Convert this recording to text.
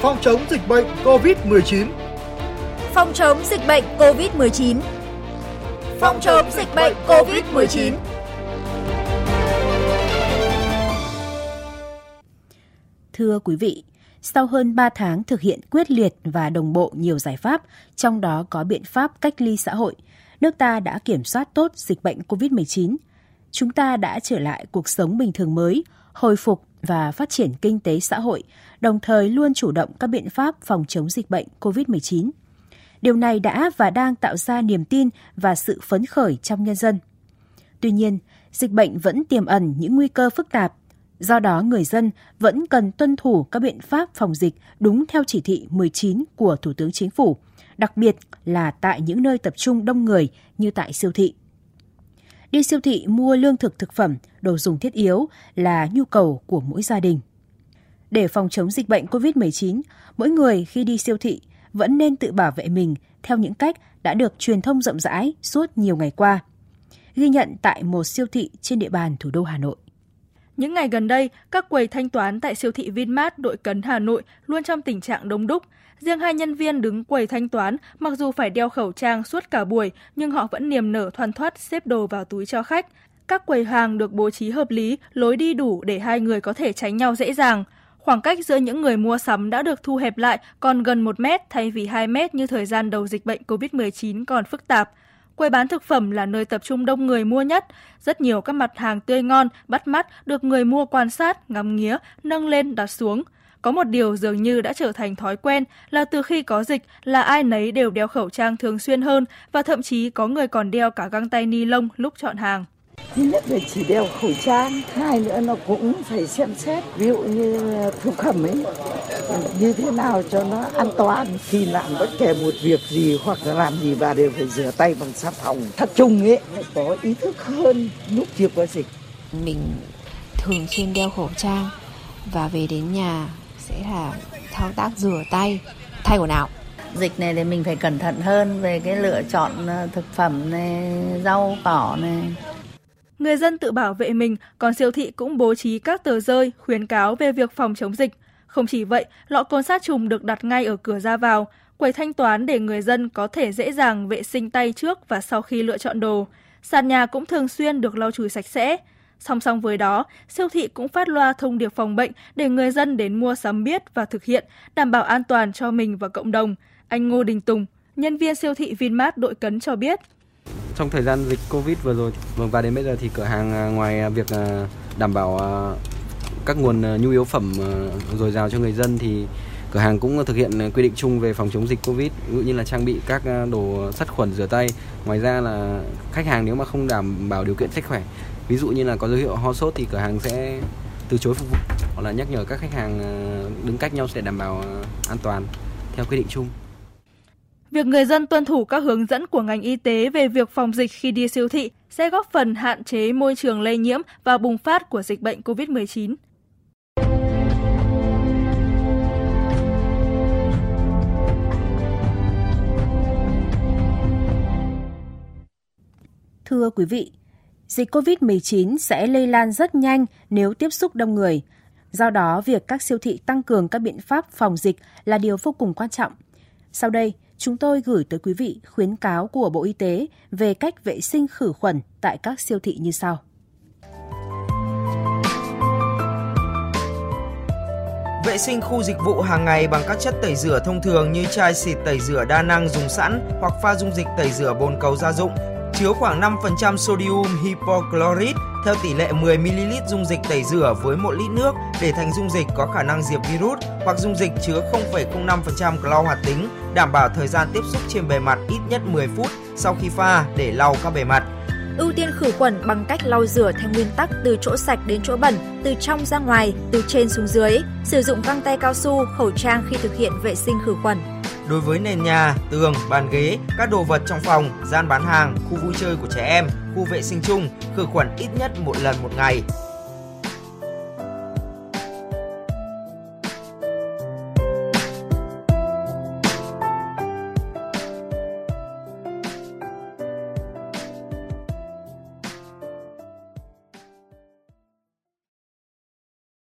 phòng chống dịch bệnh COVID-19. Phòng chống dịch bệnh COVID-19. Phòng chống dịch bệnh COVID-19. Thưa quý vị, sau hơn 3 tháng thực hiện quyết liệt và đồng bộ nhiều giải pháp, trong đó có biện pháp cách ly xã hội, nước ta đã kiểm soát tốt dịch bệnh COVID-19. Chúng ta đã trở lại cuộc sống bình thường mới, hồi phục và phát triển kinh tế xã hội, đồng thời luôn chủ động các biện pháp phòng chống dịch bệnh COVID-19. Điều này đã và đang tạo ra niềm tin và sự phấn khởi trong nhân dân. Tuy nhiên, dịch bệnh vẫn tiềm ẩn những nguy cơ phức tạp. Do đó, người dân vẫn cần tuân thủ các biện pháp phòng dịch đúng theo chỉ thị 19 của Thủ tướng Chính phủ, đặc biệt là tại những nơi tập trung đông người như tại siêu thị. Đi siêu thị mua lương thực thực phẩm, đồ dùng thiết yếu là nhu cầu của mỗi gia đình. Để phòng chống dịch bệnh COVID-19, mỗi người khi đi siêu thị vẫn nên tự bảo vệ mình theo những cách đã được truyền thông rộng rãi suốt nhiều ngày qua. Ghi nhận tại một siêu thị trên địa bàn thủ đô Hà Nội. Những ngày gần đây, các quầy thanh toán tại siêu thị Vinmart Đội Cấn Hà Nội luôn trong tình trạng đông đúc. Riêng 2 nhân viên đứng quầy thanh toán, mặc dù phải đeo khẩu trang suốt cả buổi, nhưng họ vẫn niềm nở thoăn thoắt xếp đồ vào túi cho khách. Các quầy hàng được bố trí hợp lý, lối đi đủ để 2 người có thể tránh nhau dễ dàng. Khoảng cách giữa những người mua sắm đã được thu hẹp lại còn gần 1 mét thay vì 2 mét như thời gian đầu dịch bệnh COVID-19 còn phức tạp. Quầy bán thực phẩm là nơi tập trung đông người mua nhất. Rất nhiều các mặt hàng tươi ngon, bắt mắt được người mua quan sát, ngắm nghía, nâng lên đặt xuống. Có một điều dường như đã trở thành thói quen là từ khi có dịch là ai nấy đều đeo khẩu trang thường xuyên hơn và thậm chí có người còn đeo cả găng tay ni lông lúc chọn hàng. Thứ nhất là chỉ đeo khẩu trang, hai nữa nó cũng phải xem xét, ví dụ như thực phẩm ấy, như thế nào cho nó an toàn. Khi làm bất kể một việc gì hoặc là làm gì bà đều phải rửa tay bằng xà phòng. Thật chung ấy, phải có ý thức hơn lúc chưa có dịch. Mình thường xuyên đeo khẩu trang và về đến nhà sẽ là thao tác rửa tay, thay quần áo. Dịch này thì mình phải cẩn thận hơn về cái lựa chọn thực phẩm này, rau cỏ này. Người dân tự bảo vệ mình, còn siêu thị cũng bố trí các tờ rơi khuyến cáo về việc phòng chống dịch. Không chỉ vậy, lọ cồn sát trùng được đặt ngay ở cửa ra vào, quầy thanh toán để người dân có thể dễ dàng vệ sinh tay trước và sau khi lựa chọn đồ. Sàn nhà cũng thường xuyên được lau chùi sạch sẽ. Song song với đó, siêu thị cũng phát loa thông điệp phòng bệnh để người dân đến mua sắm biết và thực hiện, đảm bảo an toàn cho mình và cộng đồng. Anh Ngô Đình Tùng, nhân viên siêu thị Vinmart Đội Cấn cho biết. Trong thời gian dịch Covid vừa rồi và đến bây giờ thì cửa hàng ngoài việc đảm bảo các nguồn nhu yếu phẩm dồi dào cho người dân thì cửa hàng cũng thực hiện quy định chung về phòng chống dịch Covid, ví dụ như là trang bị các đồ sát khuẩn rửa tay. Ngoài ra là khách hàng nếu mà không đảm bảo điều kiện sức khỏe, ví dụ như là có dấu hiệu ho sốt thì cửa hàng sẽ từ chối phục vụ hoặc là nhắc nhở các khách hàng đứng cách nhau để đảm bảo an toàn theo quy định chung. Việc người dân tuân thủ các hướng dẫn của ngành y tế về việc phòng dịch khi đi siêu thị sẽ góp phần hạn chế môi trường lây nhiễm và bùng phát của dịch bệnh COVID-19. Thưa quý vị, dịch COVID-19 sẽ lây lan rất nhanh nếu tiếp xúc đông người. Do đó, việc các siêu thị tăng cường các biện pháp phòng dịch là điều vô cùng quan trọng. Sau đây, chúng tôi gửi tới quý vị khuyến cáo của Bộ Y tế về cách vệ sinh khử khuẩn tại các siêu thị như sau. Vệ sinh khu dịch vụ hàng ngày bằng các chất tẩy rửa thông thường như chai xịt tẩy rửa đa năng dùng sẵn hoặc pha dung dịch tẩy rửa bồn cầu gia dụng chứa khoảng 5% sodium hypochlorite theo tỷ lệ 10ml dung dịch tẩy rửa với 1 lít nước để thành dung dịch có khả năng diệt virus hoặc dung dịch chứa 0,05% clo hoạt tính, đảm bảo thời gian tiếp xúc trên bề mặt ít nhất 10 phút sau khi pha để lau các bề mặt. Ưu tiên khử khuẩn bằng cách lau rửa theo nguyên tắc từ chỗ sạch đến chỗ bẩn, từ trong ra ngoài, từ trên xuống dưới. Sử dụng găng tay cao su, khẩu trang khi thực hiện vệ sinh khử khuẩn. Đối với nền nhà, tường, bàn ghế, các đồ vật trong phòng, gian bán hàng, khu vui chơi của trẻ em, khu vệ sinh chung, khử khuẩn ít nhất 1 lần một ngày.